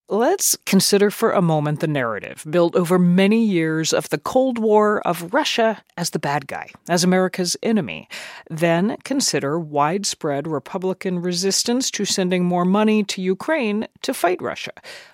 Let's consider for a moment the narrative built over many years of the Cold War of Russia as the bad guy, as America's enemy. Then consider widespread Republican resistance to sending more money to Ukraine to fight Russia.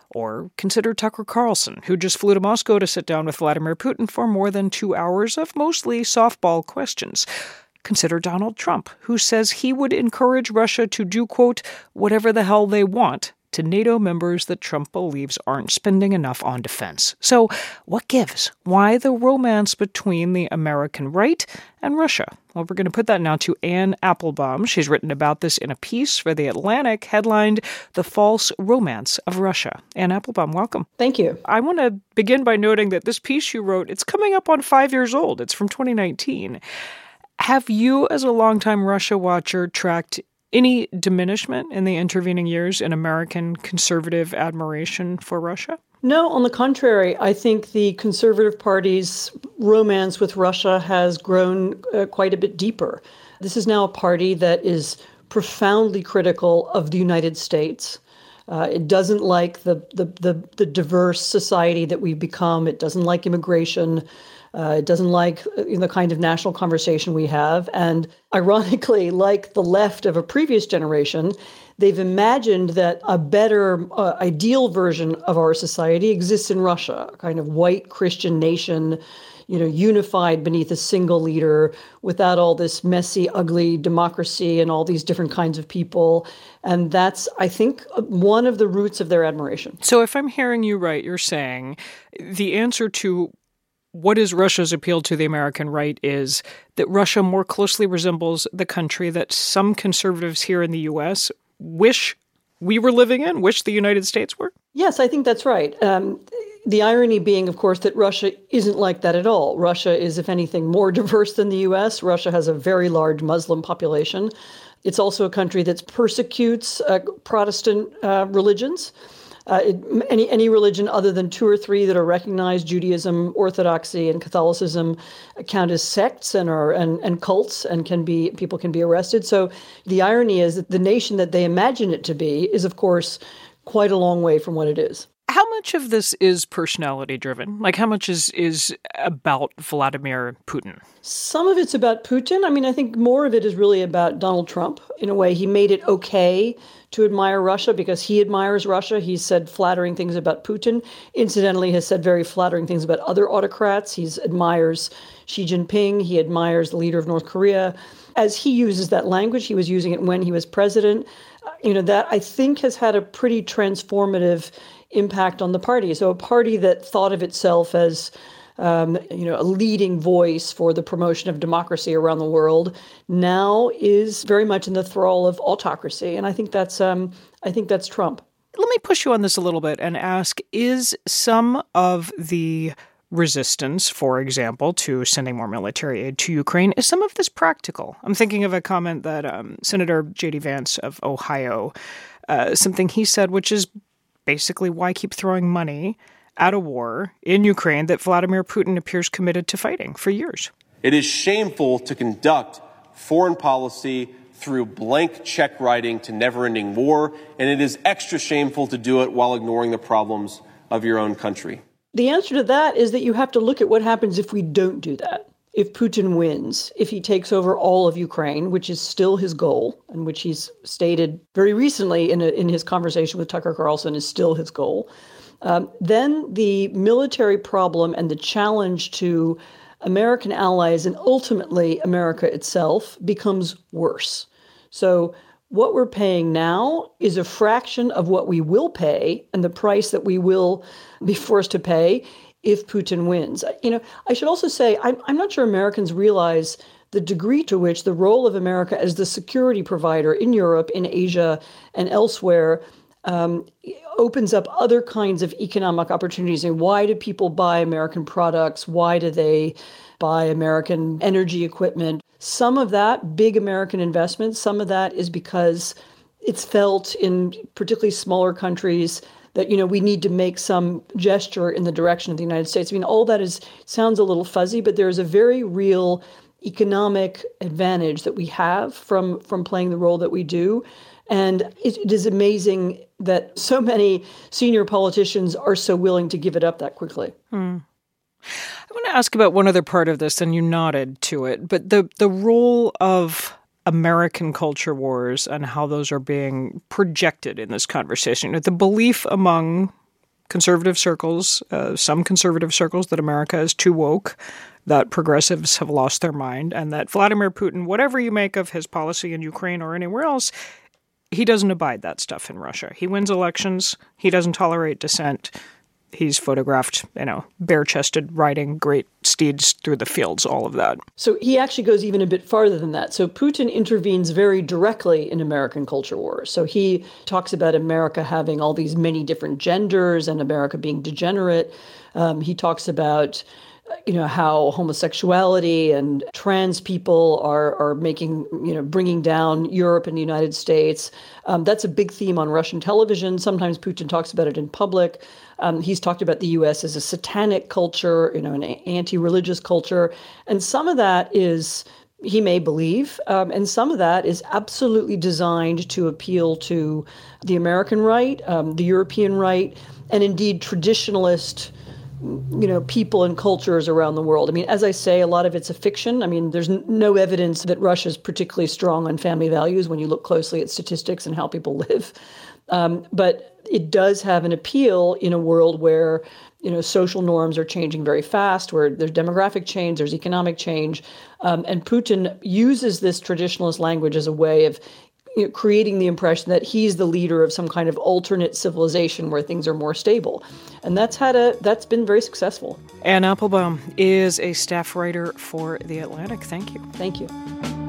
Or consider Tucker Carlson, who just flew to Moscow to sit down with Vladimir Putin for more than 2 hours of mostly softball questions. Consider Donald Trump, who says he would encourage Russia to do, quote, whatever the hell they want to NATO members that Trump believes aren't spending enough on defense. So what gives? Why the romance between the American right and Russia? Well, we're going to put that now to Anne Applebaum. She's written about this in a piece for The Atlantic headlined The False Romance of Russia. Anne Applebaum, welcome. Thank you. I want to begin by noting that this piece you wrote, it's coming up on 5 years old. It's from 2019. Have you, as a longtime Russia watcher, tracked any diminishment in the intervening years in American conservative admiration for Russia? No, on the contrary, I think the Conservative Party's romance with Russia has grown quite a bit deeper. This is now a party that is profoundly critical of the United States. It doesn't like the diverse society that we've become. It doesn't like immigration. It doesn't like the kind of national conversation we have. And ironically, like the left of a previous generation, they've imagined that a better ideal version of our society exists in Russia, a kind of white Christian nation, unified beneath a single leader without all this messy, ugly democracy and all these different kinds of people. And that's, I think, one of the roots of their admiration. So if I'm hearing you right, you're saying the answer to what is Russia's appeal to the American right is that Russia more closely resembles the country that some conservatives here in the U.S. wish we were living in, wish the United States were? Yes, I think that's right. The irony being, of course, that Russia isn't like that at all. Russia is, if anything, more diverse than the U.S. Russia has a very large Muslim population. It's also a country that persecutes Protestant religions. Any religion other than 2 or 3 that are recognized, Judaism, Orthodoxy, and Catholicism, count as sects and cults, and people can be arrested. So the irony is that the nation that they imagine it to be is, of course, quite a long way from what it is. How much of this is personality driven? Like, how much is about Vladimir Putin? Some of it's about Putin. I mean, I think more of it is really about Donald Trump. In a way, he made it okay to admire Russia because he admires Russia. He said flattering things about Putin. Incidentally, has said very flattering things about other autocrats. He admires Xi Jinping. He admires the leader of North Korea. As he uses that language, he was using it when he was president. That I think has had a pretty transformative impact on the party. So a party that thought of itself as a leading voice for the promotion of democracy around the world now is very much in the thrall of autocracy. And I think that's Trump. Let me push you on this a little bit and ask, is some of the resistance, for example, to sending more military aid to Ukraine, is some of this practical? I'm thinking of a comment that Senator J.D. Vance of Ohio, something he said, which is basically why keep throwing money at a war in Ukraine that Vladimir Putin appears committed to fighting for years. It is shameful to conduct foreign policy through blank check writing to never-ending war, and it is extra shameful to do it while ignoring the problems of your own country. The answer to that is that you have to look at what happens if we don't do that. If Putin wins, if he takes over all of Ukraine, which is still his goal, and which he's stated very recently in his conversation with Tucker Carlson is still his goal, then the military problem and the challenge to American allies and ultimately America itself becomes worse. So what we're paying now is a fraction of what we will pay and the price that we will be forced to pay if Putin wins. I should also say, I'm not sure Americans realize the degree to which the role of America as the security provider in Europe, in Asia, and elsewhere opens up other kinds of economic opportunities. And why do people buy American products? Why do they buy American energy equipment? Some of that, big American investments, some of that is because it's felt in particularly smaller countries that, we need to make some gesture in the direction of the United States. I mean, all that sounds a little fuzzy, but there's a very real economic advantage that we have from playing the role that we do. And it is amazing that so many senior politicians are so willing to give it up that quickly. I want to ask about one other part of this, and you nodded to it, but the role of American culture wars and how those are being projected in this conversation. The belief among conservative circles, some conservative circles, that America is too woke, that progressives have lost their mind, and that Vladimir Putin, whatever you make of his policy in Ukraine or anywhere else, he doesn't abide that stuff in Russia. He wins elections. He doesn't tolerate dissent. He's photographed, bare-chested, riding great steeds through the fields, all of that. So he actually goes even a bit farther than that. So Putin intervenes very directly in American culture wars. So he talks about America having all these many different genders and America being degenerate. He talks about how homosexuality and trans people are making, bringing down Europe and the United States. That's a big theme on Russian television. Sometimes Putin talks about it in public. He's talked about the U.S. as a satanic culture, an anti-religious culture. And some of that is, he may believe, and some of that is absolutely designed to appeal to the American right, the European right, and indeed traditionalist people and cultures around the world. I mean, as I say, a lot of it's a fiction. I mean, there's no evidence that Russia's particularly strong on family values when you look closely at statistics and how people live. But it does have an appeal in a world where, social norms are changing very fast, where there's demographic change, there's economic change. And Putin uses this traditionalist language as a way of creating the impression that he's the leader of some kind of alternate civilization where things are more stable. And that's been very successful. Anne Applebaum is a staff writer for The Atlantic. Thank you. Thank you.